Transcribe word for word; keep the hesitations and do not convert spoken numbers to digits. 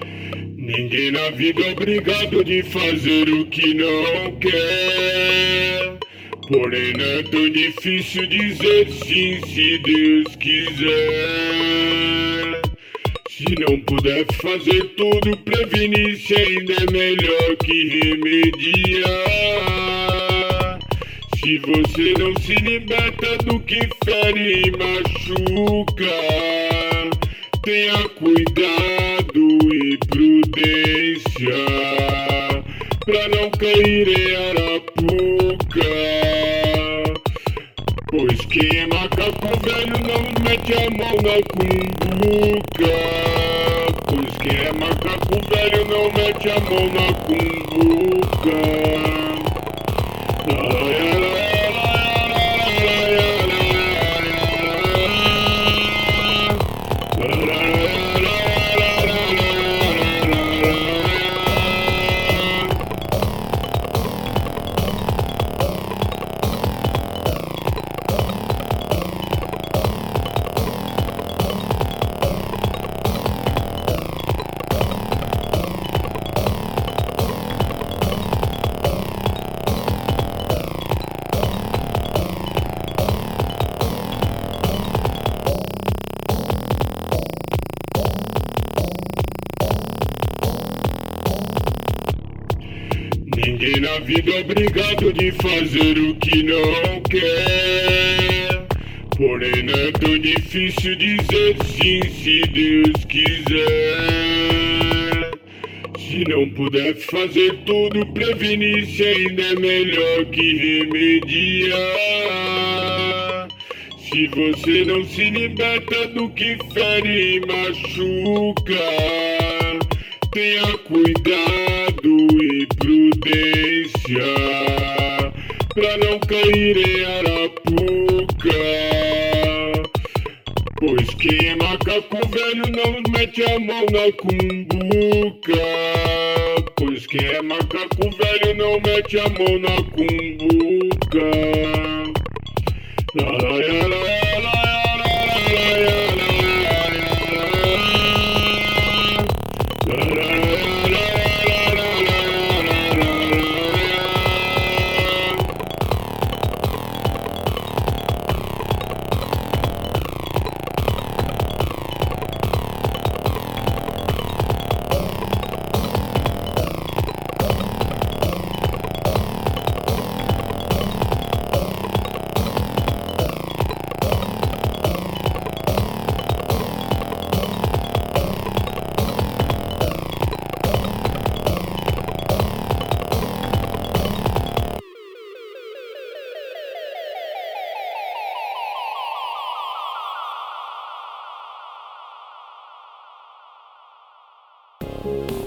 Ninguém na vida é obrigado de fazer o que não quer. Porém não é tão difícil dizer sim se Deus quiser. Se não puder fazer tudo, prevenir-se ainda é melhor que remediar. Se você não se liberta do que fere e machuca, tenha cuidado e prudência pra não cair em arapuca. Pois quem é macaco velho não mete a mão na cumbuca. Pois quem é macaco velho não mete a mão na cumbuca. Ninguém na vida é obrigado de fazer o que não quer. Porém não é tão difícil dizer sim se Deus quiser. Se não puder fazer tudo, prevenir-se ainda é melhor que remediar. Se você não se liberta do que fere e machuca, tenha cuidado e prudência pra não cair em arapuca. Pois quem é macaco velho não mete a mão na cumbuca. Pois quem é macaco velho não mete a mão na cumbuca. La, la, la, la, la, la, Thank